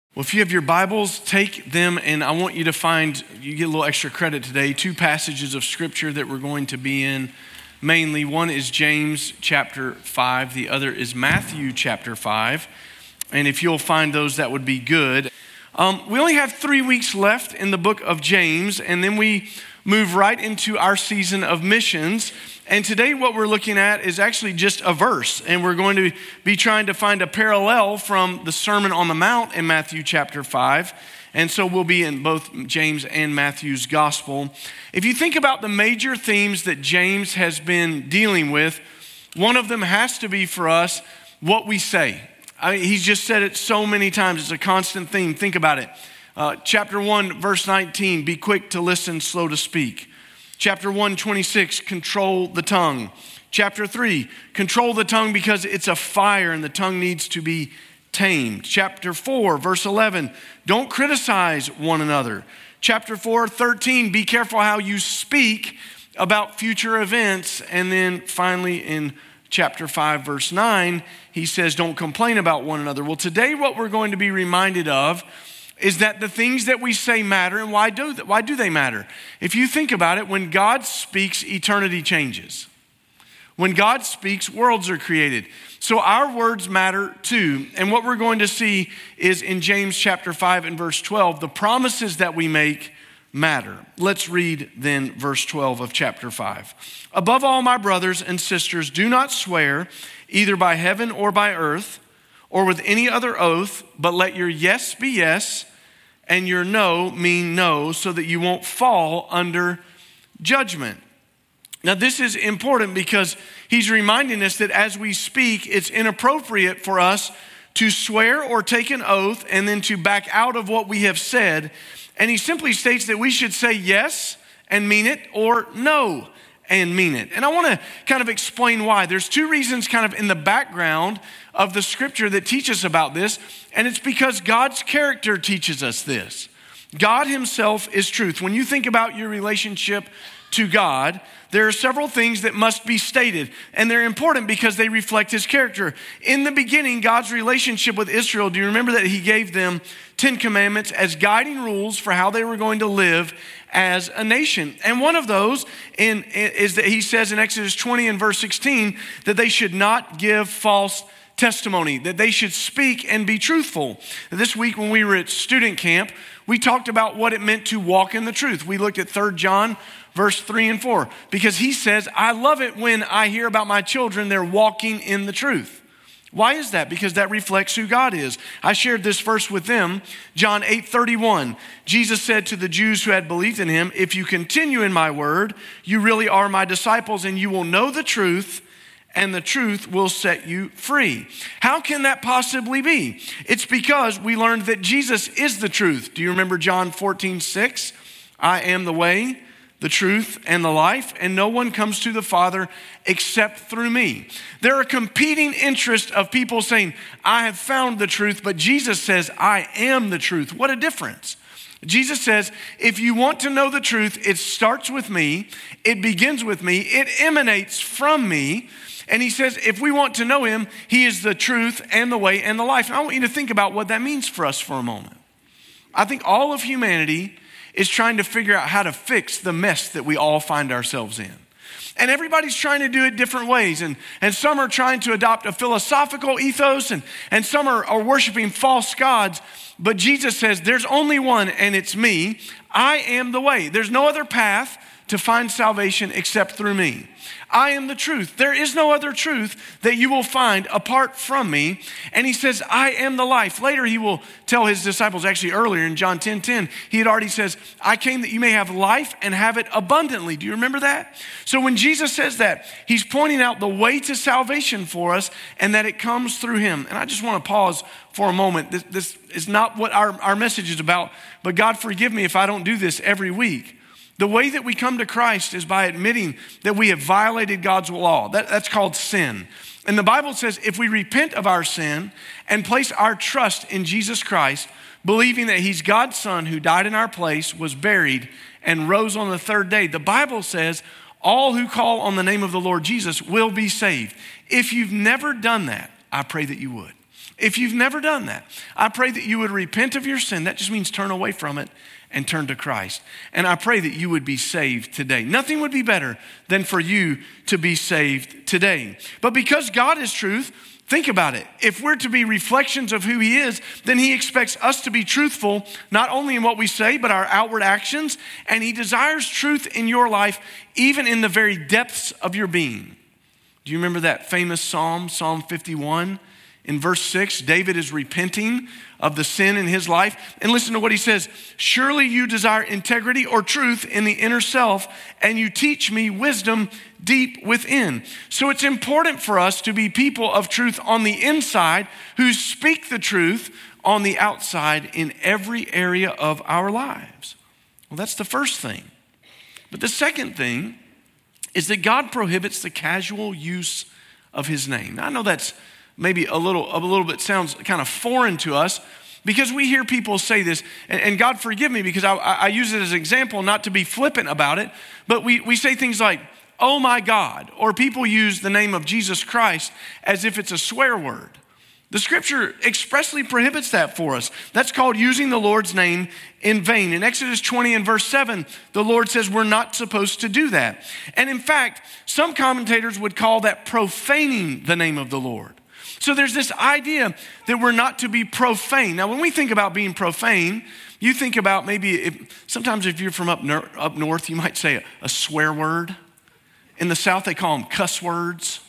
Well, if you have your Bibles, take them, and I want you to find, you get a little extra credit today, two passages of Scripture that we're going to be in mainly. One is James chapter 5, the other is Matthew chapter 5, and if you'll find those, that would be good. We only have 3 weeks left in the book of James, and then we move right into our season of missions. And today what we're looking at is actually just a verse, and we're going to be trying to find a parallel from the Sermon on the Mount in Matthew chapter 5. And so we'll be in both James and Matthew's gospel. If you think about the major themes that James has been dealing with, one of them has to be for us what we say. He's just said it so many times. It's a constant theme. Think about it. Chapter 1, verse 19, be quick to listen, slow to speak. Chapter 1, 26, control the tongue. Chapter 3, control the tongue because it's a fire and the tongue needs to be tamed. Chapter 4, verse 11, don't criticize one another. Chapter 4, 13, be careful how you speak about future events. And then finally in chapter 5, verse 9, he says, don't complain about one another. Well, today what we're going to be reminded of is that the things that we say matter. And why do they matter? If you think about it, when God speaks, eternity changes. When God speaks, worlds are created. So our words matter too. And what we're going to see is in James chapter 5 and verse 12, the promises that we make matter. Let's read then verse 12 of chapter 5. Above all, my brothers and sisters, do not swear either by heaven or by earth or with any other oath, but let your yes be yes and your no mean no, so that you won't fall under judgment. Now this is important because he's reminding us that as we speak, it's inappropriate for us to swear or take an oath and then to back out of what we have said. And he simply states that we should say yes and mean it, or no and mean it. And I want to kind of explain why. There's two reasons kind of in the background of the scripture that teach us about this. And it's because God's character teaches us this. God himself is truth. When you think about your relationship to God, there are several things that must be stated, and they're important because they reflect his character. In the beginning, God's relationship with Israel, do you remember that he gave them 10 commandments as guiding rules for how they were going to live as a nation? And one of those is that he says in Exodus 20 and verse 16 that they should not give false testimony, that they should speak and be truthful. This week when we were at student camp, we talked about what it meant to walk in the truth. We looked at 3 John verse 3 and 4, because he says, I love it when I hear about my children, they're walking in the truth. Why is that? Because that reflects who God is. I shared this verse with them, John 8:31. Jesus said to the Jews who had believed in him, if you continue in my word, you really are my disciples and you will know the truth, and the truth will set you free. How can that possibly be? It's because we learned that Jesus is the truth. Do you remember John 14:6? I am the way, the truth, and the life, and no one comes to the Father except through me. There are competing interests of people saying, I have found the truth, but Jesus says, I am the truth. What a difference. Jesus says, if you want to know the truth, it starts with me, it begins with me, it emanates from me. And he says, if we want to know him, he is the truth and the way and the life. And I want you to think about what that means for us for a moment. I think all of humanity is trying to figure out how to fix the mess that we all find ourselves in. And everybody's trying to do it different ways. And some are trying to adopt a philosophical ethos, and some are worshiping false gods. But Jesus says, there's only one, and it's me. I am the way. There's no other path to find salvation except through me. I am the truth. There is no other truth that you will find apart from me. And he says, I am the life. Later, he will tell his disciples, actually earlier in John 10:10, he had already says, I came that you may have life and have it abundantly. Do you remember that? So when Jesus says that, he's pointing out the way to salvation for us and that it comes through him. And I just want to pause for a moment. This is not what our message is about, but God forgive me if I don't do this every week. The way that we come to Christ is by admitting that we have violated God's law. That's called sin. And the Bible says if we repent of our sin and place our trust in Jesus Christ, believing that he's God's son who died in our place, was buried, and rose on the third day, the Bible says all who call on the name of the Lord Jesus will be saved. If you've never done that, I pray that you would. If you've never done that, I pray that you would repent of your sin. That just means turn away from it and turn to Christ. And I pray that you would be saved today. Nothing would be better than for you to be saved today. But because God is truth, think about it. If we're to be reflections of who he is, then he expects us to be truthful, not only in what we say, but our outward actions. And he desires truth in your life, even in the very depths of your being. Do you remember that famous Psalm, Psalm 51? In verse 6, David is repenting of the sin in his life. And listen to what he says. Surely you desire integrity or truth in the inner self, and you teach me wisdom deep within. So it's important for us to be people of truth on the inside who speak the truth on the outside in every area of our lives. Well, that's the first thing. But the second thing is that God prohibits the casual use of his name. Now, I know that's maybe a little bit sounds kind of foreign to us because we hear people say this, and God forgive me because I use it as an example, not to be flippant about it, but we say things like, oh my God, or people use the name of Jesus Christ as if it's a swear word. The scripture expressly prohibits that for us. That's called using the Lord's name in vain. In Exodus 20 and verse 7, the Lord says we're not supposed to do that. And in fact, some commentators would call that profaning the name of the Lord. So there's this idea that we're not to be profane. Now, when we think about being profane, you think about sometimes if you're from up north, you might say a swear word. In the South, they call them cuss words,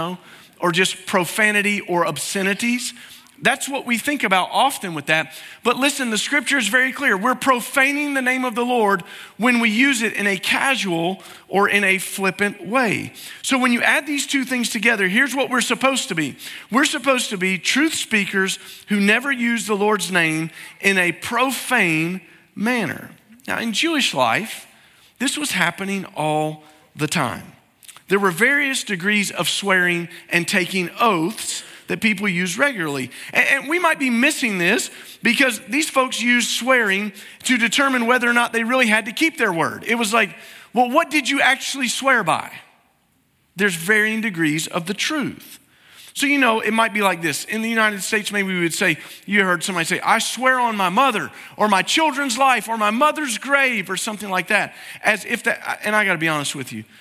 or just profanity or obscenities. That's what we think about often with that. But listen, the scripture is very clear. We're profaning the name of the Lord when we use it in a casual or in a flippant way. So when you add these two things together, here's what we're supposed to be. We're supposed to be truth speakers who never use the Lord's name in a profane manner. Now, in Jewish life, this was happening all the time. There were various degrees of swearing and taking oaths that people use regularly. And we might be missing this because these folks used swearing to determine whether or not they really had to keep their word. It was like, well, what did you actually swear by? There's varying degrees of the truth. So, it might be like this. In the United States, maybe we would say, you heard somebody say, I swear on my mother or my children's life or my mother's grave or something like that. As if that, and I got to be honest with you.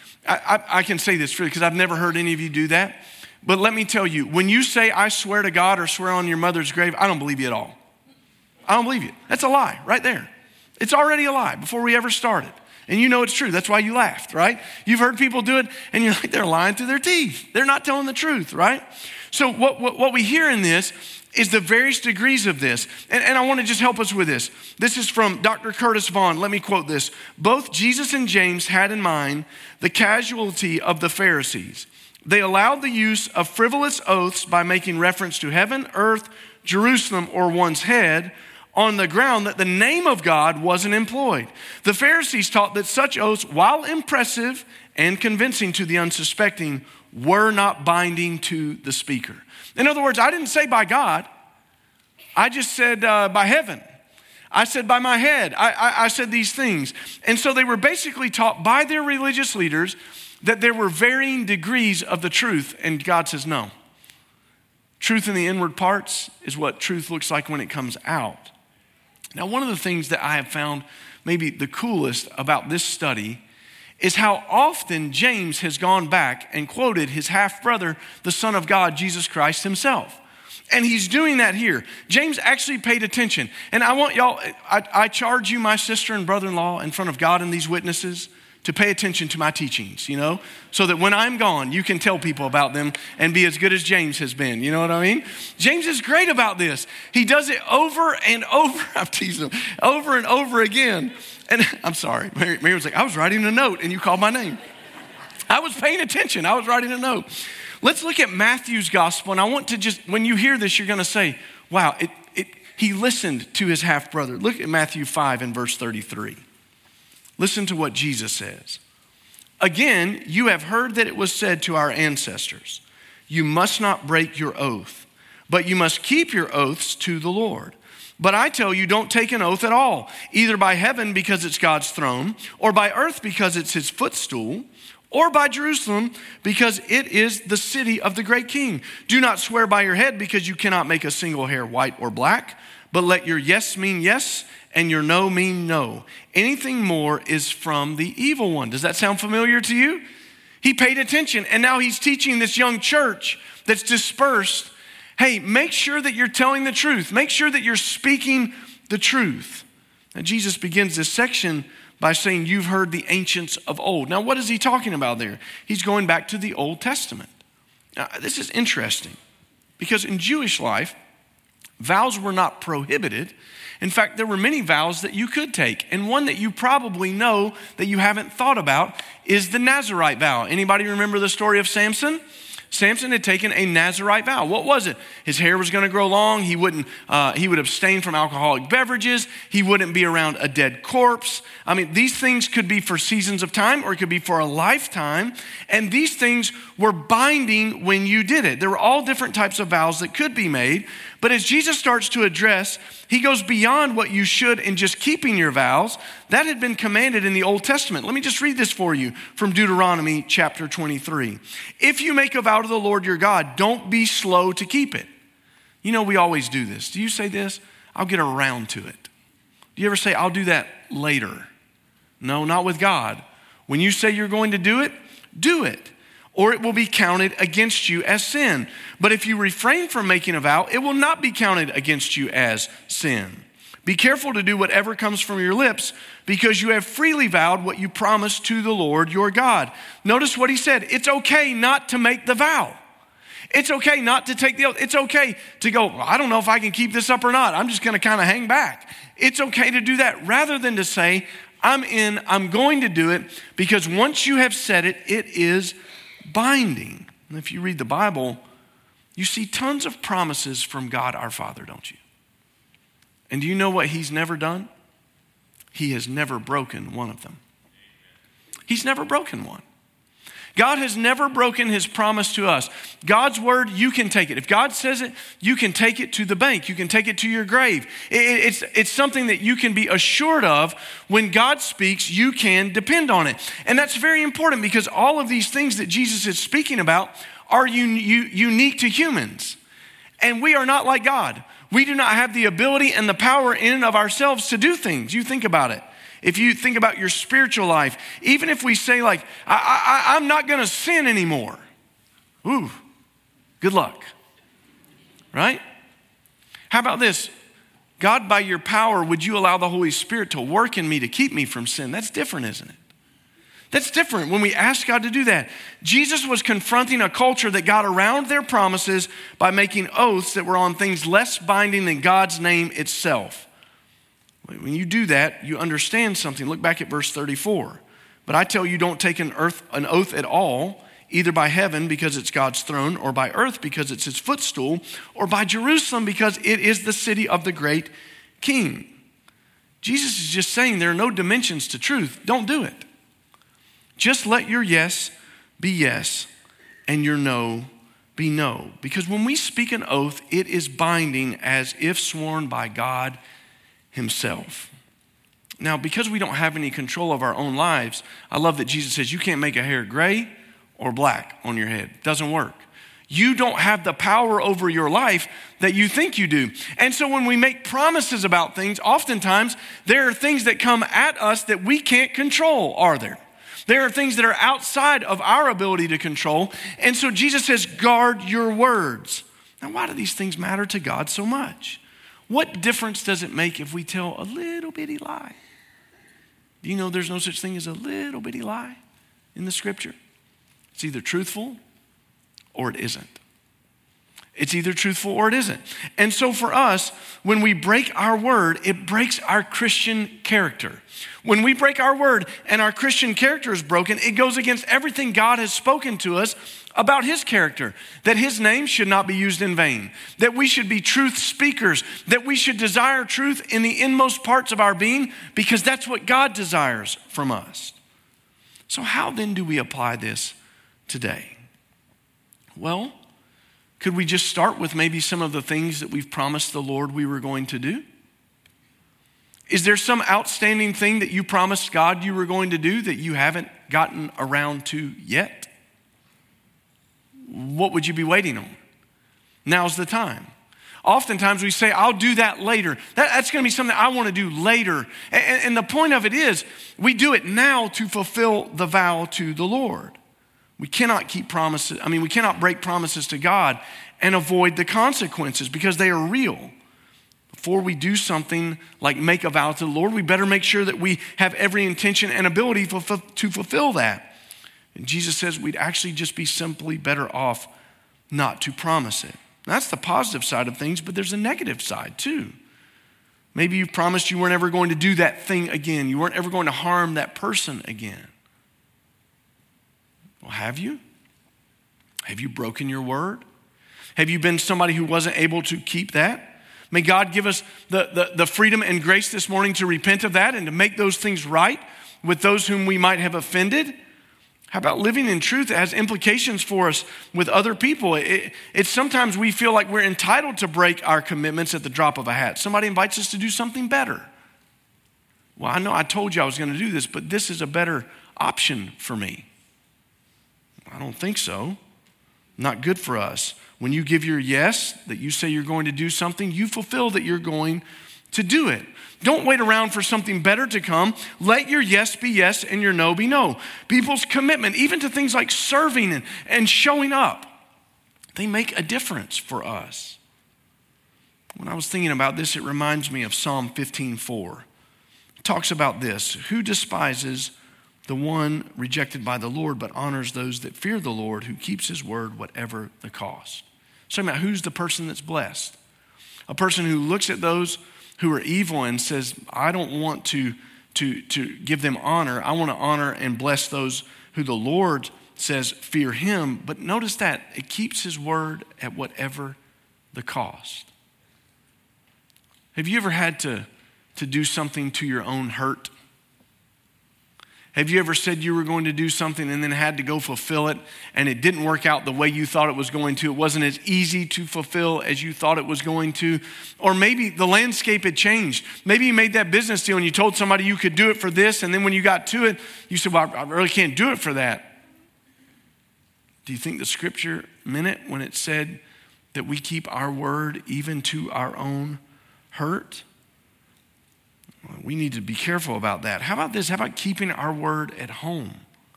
I can say this freely because I've never heard any of you do that. But let me tell you, when you say, I swear to God or swear on your mother's grave, I don't believe you at all. I don't believe you. That's a lie right there. It's already a lie before we ever started. And you know it's true. That's why you laughed, right? You've heard people do it and you're like, they're lying through their teeth. They're not telling the truth, right? So what we hear in this is the various degrees of this. And I want to just help us with this. This is from Dr. Curtis Vaughan. Let me quote this. Both Jesus and James had in mind the casualty of the Pharisees. They allowed the use of frivolous oaths by making reference to heaven, earth, Jerusalem, or one's head on the ground that the name of God wasn't employed. The Pharisees taught that such oaths, while impressive and convincing to the unsuspecting, were not binding to the speaker. In other words, I didn't say by God. I just said by heaven. I said by my head. I said these things. And so they were basically taught by their religious leaders that there were varying degrees of the truth, and God says no. Truth in the inward parts is what truth looks like when it comes out. Now, one of the things that I have found maybe the coolest about this study is how often James has gone back and quoted his half-brother, the Son of God, Jesus Christ himself. And he's doing that here. James actually paid attention. And I want y'all, I charge you, my sister and brother-in-law, in front of God and these witnesses, to pay attention to my teachings, so that when I'm gone, you can tell people about them and be as good as James has been. You know what I mean? James is great about this. He does it over and over. I'm teasing him. Over and over again. And I'm sorry. Mary was like, I was writing a note and you called my name. I was paying attention. I was writing a note. Let's look at Matthew's gospel. And I want to when you hear this, you're going to say, wow, he listened to his half-brother. Look at Matthew 5 and verse 33. Listen to what Jesus says. Again, you have heard that it was said to our ancestors, you must not break your oath, but you must keep your oaths to the Lord. But I tell you, don't take an oath at all, either by heaven because it's God's throne, or by earth because it's his footstool, or by Jerusalem, because it is the city of the great king. Do not swear by your head, because you cannot make a single hair white or black, but let your yes mean yes and your no mean no. Anything more is from the evil one. Does that sound familiar to you? He paid attention, and now he's teaching this young church that's dispersed. Hey, make sure that you're telling the truth. Make sure that you're speaking the truth. Now, Jesus begins this section by saying, you've heard the ancients of old. Now, what is he talking about there? He's going back to the Old Testament. Now, this is interesting because in Jewish life, vows were not prohibited. In fact, there were many vows that you could take. And one that you probably know that you haven't thought about is the Nazirite vow. Anybody remember the story of Samson? Samson had taken a Nazirite vow. What was it? His hair was going to grow long. He would abstain from alcoholic beverages. He wouldn't be around a dead corpse. I mean, these things could be for seasons of time or it could be for a lifetime. And these things were binding when you did it. There were all different types of vows that could be made. But as Jesus starts to address, he goes beyond what you should in just keeping your vows. That had been commanded in the Old Testament. Let me just read this for you from Deuteronomy chapter 23. If you make a vow to the Lord your God, don't be slow to keep it. You know, we always do this. Do you say this? I'll get around to it. Do you ever say, I'll do that later? No, not with God. When you say you're going to do it, or it will be counted against you as sin. But if you refrain from making a vow, it will not be counted against you as sin. Be careful to do whatever comes from your lips, because you have freely vowed what you promised to the Lord your God. Notice what he said. It's okay not to make the vow. It's okay not to take the oath. It's okay to go, well, I don't know if I can keep this up or not. I'm just going to kind of hang back. It's okay to do that rather than to say, I'm going to do it, because once you have said it, it is binding. And if you read the Bible, you see tons of promises from God our Father, don't you? And do you know what he's never done? He has never broken one of them. He's never broken one. God has never broken his promise to us. God's word, you can take it. If God says it, you can take it to the bank. You can take it to your grave. It's something that you can be assured of. When God speaks, you can depend on it. And that's very important, because all of these things that Jesus is speaking about are unique to humans. And we are not like God. We do not have the ability and the power in and of ourselves to do things. You think about it. If you think about your spiritual life, even if we say like, I'm not going to sin anymore. Ooh, good luck, right? How about this? God, by your power, would you allow the Holy Spirit to work in me to keep me from sin? That's different, isn't it? That's different when we ask God to do that. Jesus was confronting a culture that got around their promises by making oaths that were on things less binding than God's name itself. When you do that, you understand something. Look back at verse 34. But I tell you, don't take an oath at all, either by heaven because it's God's throne, or by earth because it's his footstool, or by Jerusalem because it is the city of the great king. Jesus is just saying there are no dimensions to truth. Don't do it. Just let your yes be yes and your no be no. Because when we speak an oath, it is binding as if sworn by God himself. Now, because we don't have any control of our own lives, I love that Jesus says you can't make a hair gray or black on your head. It doesn't work. You don't have the power over your life that you think you do. And so when we make promises about things, oftentimes there are things that come at us that we can't control, are there? There are things that are outside of our ability to control. And so Jesus says, guard your words. Now, why do these things matter to God so much? What difference does it make if we tell a little bitty lie? Do you know there's no such thing as a little bitty lie in the scripture? It's either truthful or it isn't. It's either truthful or it isn't. And so for us, when we break our word, it breaks our Christian character. When we break our word and our Christian character is broken, it goes against everything God has spoken to us about his character, that his name should not be used in vain, that we should be truth speakers, that we should desire truth in the inmost parts of our being, because that's what God desires from us. So how then do we apply this today? Well, could we just start with maybe some of the things that we've promised the Lord we were going to do? Is there some outstanding thing that you promised God you were going to do that you haven't gotten around to yet? What would you be waiting on? Now's the time. Oftentimes we say, I'll do that later. That's going to be something I want to do later. And the point of it is, we do it now to fulfill the vow to the Lord. We cannot keep promises. We cannot break promises to God and avoid the consequences because they are real. Before we do something like make a vow to the Lord, we better make sure that we have every intention and ability to fulfill that. And Jesus says we'd actually just be simply better off not to promise it. That's the positive side of things, but there's a negative side too. Maybe you promised you weren't ever going to do that thing again. You weren't ever going to harm that person again. Well, have you? Have you broken your word? Have you been somebody who wasn't able to keep that? May God give us the freedom and grace this morning to repent of that and to make those things right with those whom we might have offended. How about living in truth that has implications for us with other people? It's sometimes we feel like we're entitled to break our commitments at the drop of a hat. Somebody invites us to do something better. Well, I know I told you I was going to do this, but this is a better option for me. I don't think so. Not good for us. When you give your yes, that you say you're going to do something, you fulfill that you're going to do it. Don't wait around for something better to come. Let your yes be yes and your no be no. People's commitment, even to things like serving and showing up, they make a difference for us. When I was thinking about this, it reminds me of Psalm 15:4. It talks about this: who despises the one rejected by the Lord, but honors those that fear the Lord, who keeps his word, whatever the cost. So about who's the person that's blessed? A person who looks at those who are evil and says, I don't want to give them honor. I want to honor and bless those who the Lord says fear him. But notice that it keeps his word at whatever the cost. Have you ever had to do something to your own hurt? Have you ever said you were going to do something and then had to go fulfill it and it didn't work out the way you thought it was going to? It wasn't as easy to fulfill as you thought it was going to. Or maybe the landscape had changed. Maybe you made that business deal and you told somebody you could do it for this, and then when you got to it, you said, well, I really can't do it for that. Do you think the scripture meant it when it said that we keep our word even to our own hurt? We need to be careful about that. How about this? How about keeping our word at home?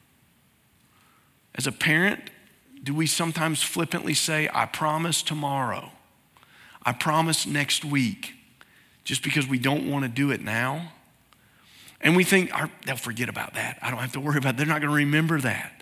As a parent, do we sometimes flippantly say, I promise tomorrow, I promise next week, just because we don't want to do it now? And we think, they'll forget about that. I don't have to worry about it. They're not going to remember that.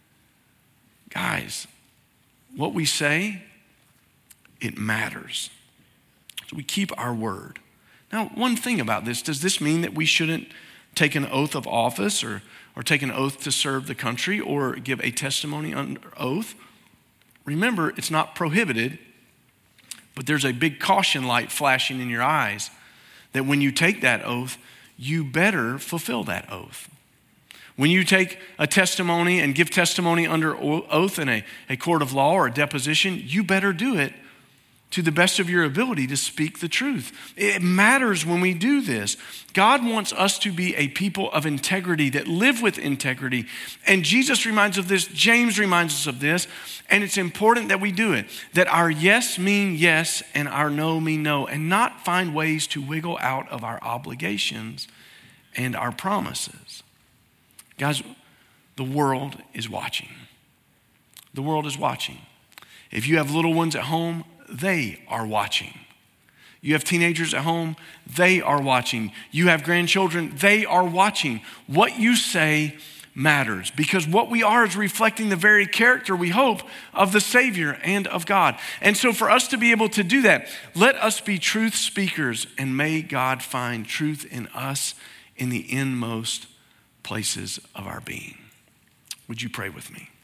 Guys, what we say, it matters. So we keep our word. Now, one thing about this, does this mean that we shouldn't take an oath of office or take an oath to serve the country or give a testimony under oath? Remember, it's not prohibited, but there's a big caution light flashing in your eyes that when you take that oath, you better fulfill that oath. When you take a testimony and give testimony under oath in a court of law or a deposition, you better do it to the best of your ability to speak the truth. It matters when we do this. God wants us to be a people of integrity that live with integrity. And Jesus reminds us of this, James reminds us of this, and it's important that we do it. That our yes mean yes and our no mean no, and not find ways to wiggle out of our obligations and our promises. Guys, the world is watching. The world is watching. If you have little ones at home, they are watching. You have teenagers at home, they are watching. You have grandchildren, they are watching. What you say matters, because what we are is reflecting the very character, we hope, of the Savior and of God. And so for us to be able to do that, let us be truth speakers, and may God find truth in us in the inmost places of our being. Would you pray with me?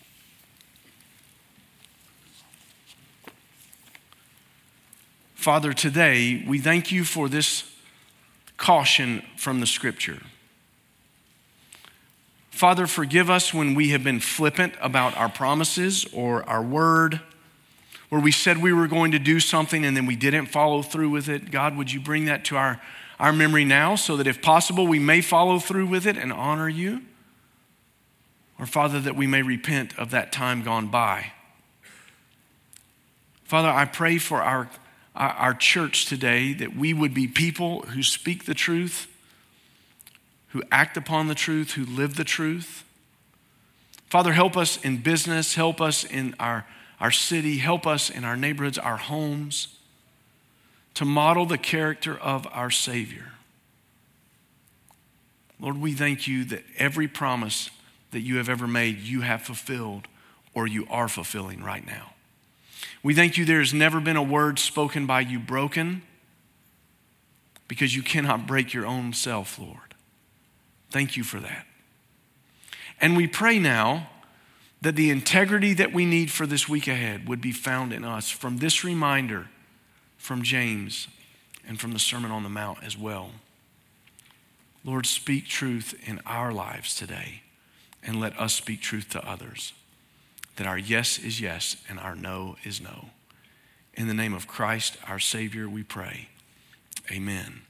Father, today we thank you for this caution from the scripture. Father, forgive us when we have been flippant about our promises or our word, where we said we were going to do something and then we didn't follow through with it. God, would you bring that to our memory now so that if possible, we may follow through with it and honor you? Or Father, that we may repent of that time gone by. Father, I pray for our church today that we would be people who speak the truth, who act upon the truth, who live the truth. Father, help us in business, help us in our city, help us in our neighborhoods, our homes, to model the character of our Savior. Lord, we thank you that every promise that you have ever made, you have fulfilled or you are fulfilling right now. We thank you there has never been a word spoken by you broken, because you cannot break your own self, Lord. Thank you for that. And we pray now that the integrity that we need for this week ahead would be found in us from this reminder from James and from the Sermon on the Mount as well. Lord, speak truth in our lives today, and let us speak truth to others, that our yes is yes and our no is no. In the name of Christ, our Savior, we pray. Amen.